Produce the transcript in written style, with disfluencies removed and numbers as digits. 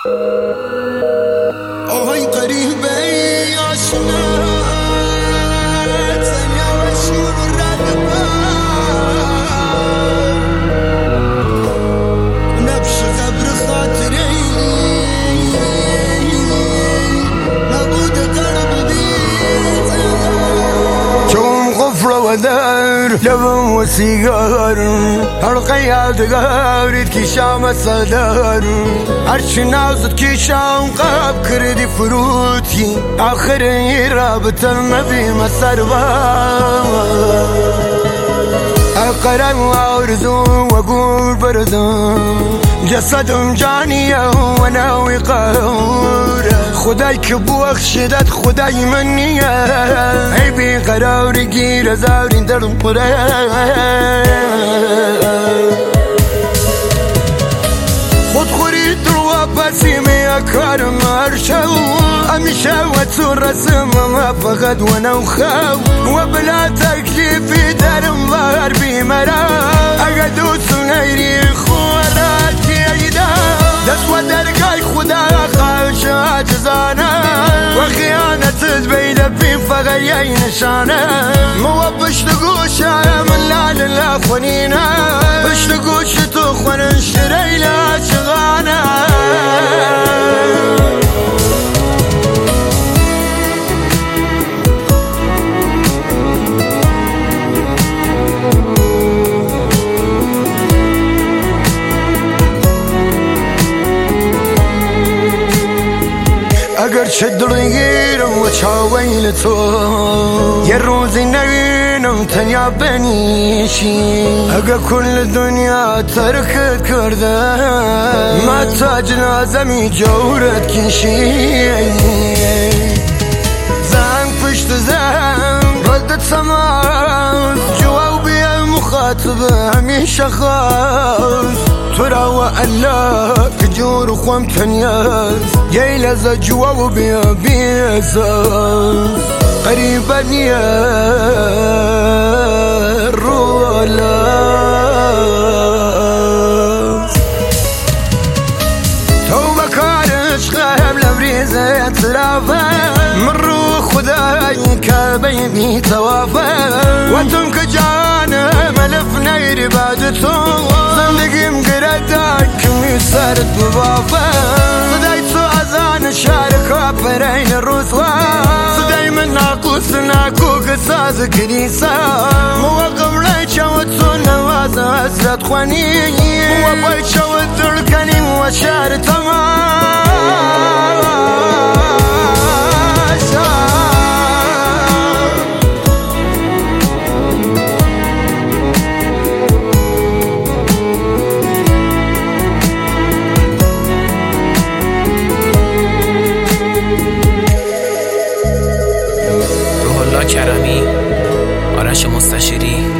آهای قریبه آشنا ثانیه و شور ردبا نبش قبر خاطری نبود قلب بيت چون غفر و در لبم و سیگار حلقه یادگارید کشام صدار هرچی نازد کشام قاب کردی فروتی آخر این رابط النبی مسربا قرم وارزو وقول بردم جسدم جانیه و ناوی قهور خدای که بخشدت خدای منیه ای بی قرار گیر زارین درم قره خود خوری دروا بسیمی اکارم هرشو همیشه و تو رسم ما فقط و نوخو و بلا تکلیفی درم وار بیمرا اگه دوستو نیری خوراتی ایدا دست و درگای خدا خواهش عجزانه و خیانت بیده بین فقط یه نشانه مو پشت گوشه من لالا خونینه پشت گوش تو خونن شریلا چغانه اگر چه دلگیرم و چاویل تو یه روزی نبینم تنیا بنیشی اگر کل دنیا ترکت کرده ما تا جنازمی جورت کشی زنگ پشت زنگ ردت سماز جواب بیا مخاطب همیشه خواست ترى وألا كجور وخوام تنياز جاي لازا جواب بيا بيزاز قريبا يا الرولاز توبة كارش غاب لبريزة تلافا من روح خداي كابيبي توافا وانتم كجانا ملفنا يربادتو زندگیم گردای کمی سرت ببافه صدای تو ازان شارکا پرین روزوا صدای من ناقوس ناکو ساز کنیسا موقع رای چاوت تو نواز حسرت خوانی موقع چاوت درکنی و شار کرمی، آرش مستشیری.